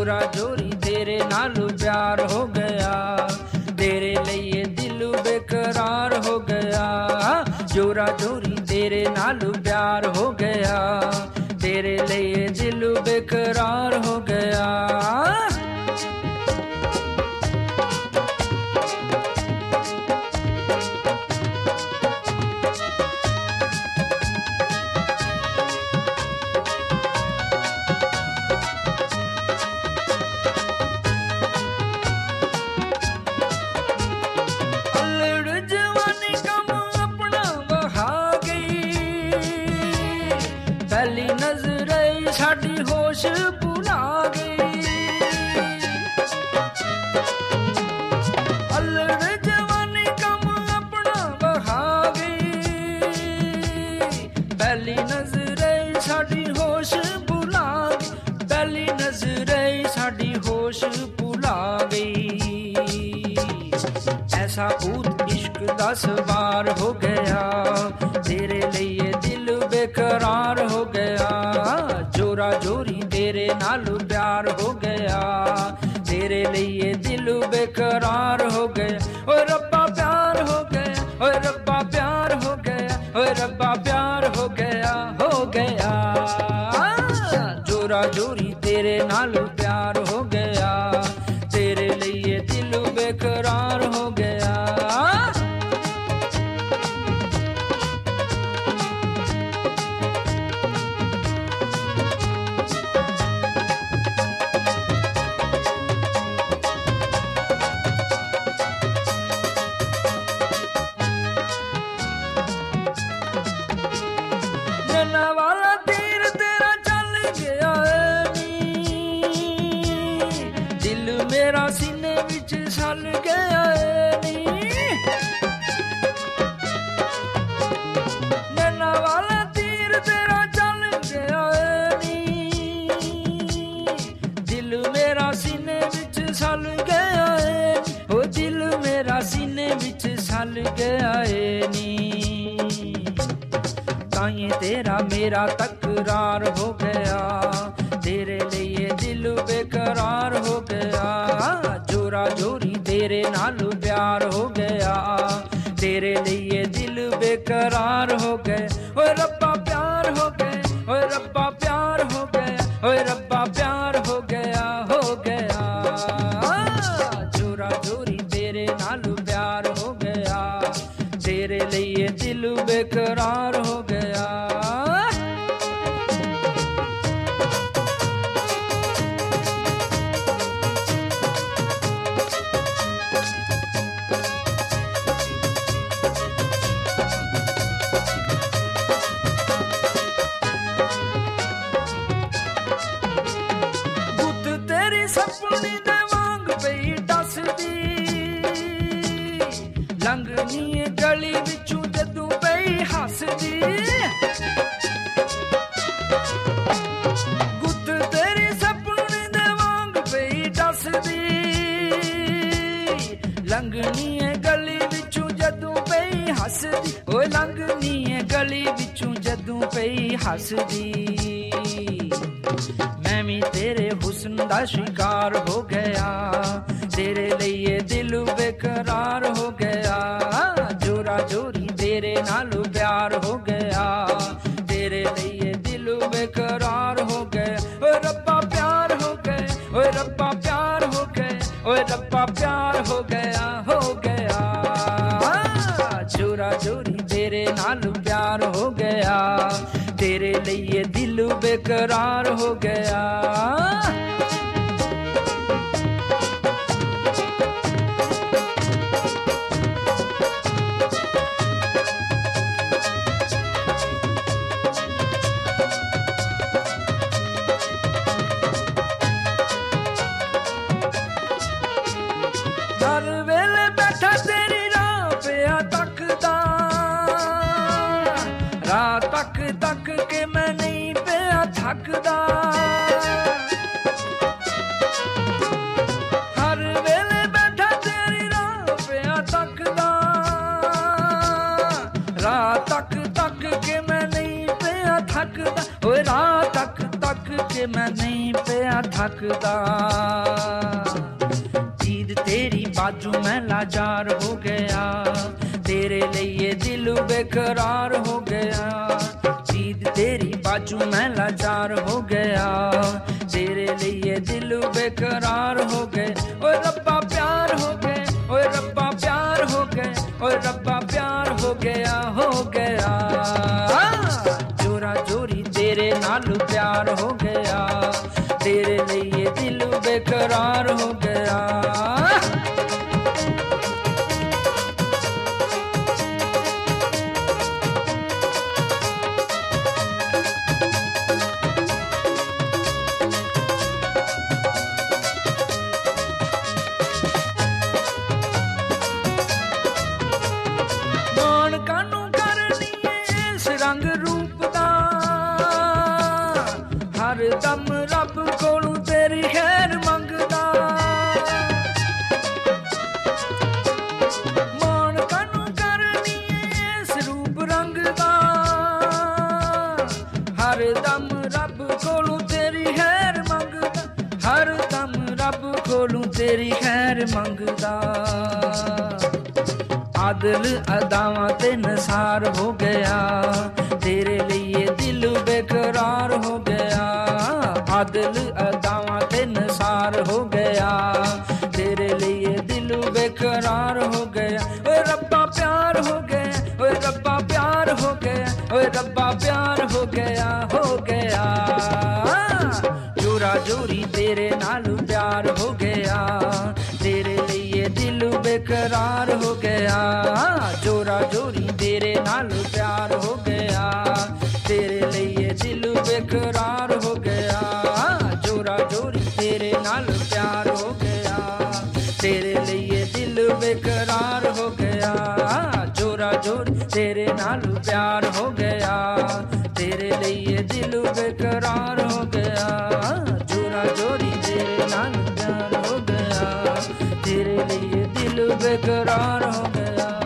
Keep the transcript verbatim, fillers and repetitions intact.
जोरा जोरी तेरे नालू प्यार हो गया, तेरे लिए दिल बेकरार हो गया। जोरा जोरी तेरे नालू प्यार हो गया, तेरे लिए दिल बेकरार हो गया। पहली नजर साडी होश भुला गई, अल्लड़ जवानी कम अपना बहा गई। पहली नजर साडी होश भुला गई, पहली नजर साडी होश भुला गई। ऐसा भूत इश्क दा सवार हो गया, तेरे लिए दिल बेकरार हो गया। जोरा जोरी तेरे नालू प्यार हो गया, तेरे लिए दिल बेकरार हो गया। ओ रब्बा प्यार हो गया, ओ रब्बा प्यार हो गया, ओ रब्बा प्यार हो गया, हो गया। जोरा जोरी तेरे नालू प्यार हो गया, तेरे लिए दिल बेकरार हो गया। वाला तीर तेरा चल गया नी, दिल मेरा सीने विच सल गया नी। नैना वाला तीर तेरा चल गया नी, दिल मेरा सीने विच सल गया नी। ओ दिल मेरा सीने विच सल गया नी। ताई तेरा मेरा तकरार हो गया, तेरे लिए दिल बेकरार हो गया। जोरा जोरी तेरे नालू प्यार हो गया, तेरे लिए दिल बेकरार हो गया। ओ रब्बा प्यार हो गया, ओ रब्बा प्यार हो गया, ओ रब्बा प्यार हो गया, हो गया। जोरा जोरी तेरे नालू प्यार हो गया, तेरे लिए दिल बेकरार हो गया। बुत तेरी सपनी दे वांग पई दसदी, लंघनी गली विचों जदों पई हसदी। गुत तेरी सपनी दे वांग पई दसदी, लंघनी गली विचों जदों पई हसदी। ओ लंघनी गली विचों जदों पई हसदी। मैं भी तेरे हुस्न दा शिकार हो गया, तेरे लिए दिल बेकरार हो गया। जोरा जोरी तेरे नालू प्यार हो गया, तेरे लिए दिल बेकरार हो गया। ओ रब्बा प्यार हो गया, ओ रब्बा प्यार हो गया, ओ रब्बा प्यार हो गया, हो गया। जोरा जोरी तेरे नालू प्यार हो गया, तेरे लिए दिल बेकरार हो गया। हर वेले बैठा तेरी राह पे तकदा, राह तक तक के मैं नहीं पे थकदा। मंगदा। जीद तेरी बाजू मैं लाचार हो गया, तेरे लिए दिल बेकरार हो गया। जीद तेरी बाजू मैं लाचार हो गया, तेरे लिए दिल बेकरार हो गए। ओए रब्बा प्यार हो गए, ओए रब्बा प्यार हो गए, ओए रब्बा प्यार हो गया हो गया। जोरा जोरी तेरे नाल प्यार हो गया, तेरे लिए दिल बेकरार हो गया। रंग रूप दा हर दम रब कोलों तेरी खैर मंगदा। मान कानू करनी इस रूप रंग दा, हर दम रब कोलों तेरी खैर मंगदा, हर दम रब कोलों तेरी खैर मंगदा। आदिल अदावां ते नसार हो गया, तेरे लिए दिल बेकरार हो गया। आदिल अदावां ते नसार हो गया, तेरे लिए दिल बेकरार हो गया। ओए रब्बा प्यार हो गया, ओए रब्बा प्यार हो गया, ओए रब्बा प्यार हो गया हो गया। जोरा जोरी तेरे नाल प्यार हो गया, तेरे लिए दिल बेकरार हो गया। जोरा जोरी तेरे नाल प्यार हो गया, तेरे लिए दिल बेकरार हो गया। जोरा जोरी तेरे नाल प्यार हो गया, तेरे लिए दिल बेकरार हो गया। जोरा जोरी तेरे नाल प्यार हो गया, तेरे लिए दिल बेकरार हो गया। जोरा जोरी तेरे नाल प्यार हो गया, तेरे लिए दिल बेकरार हो गया।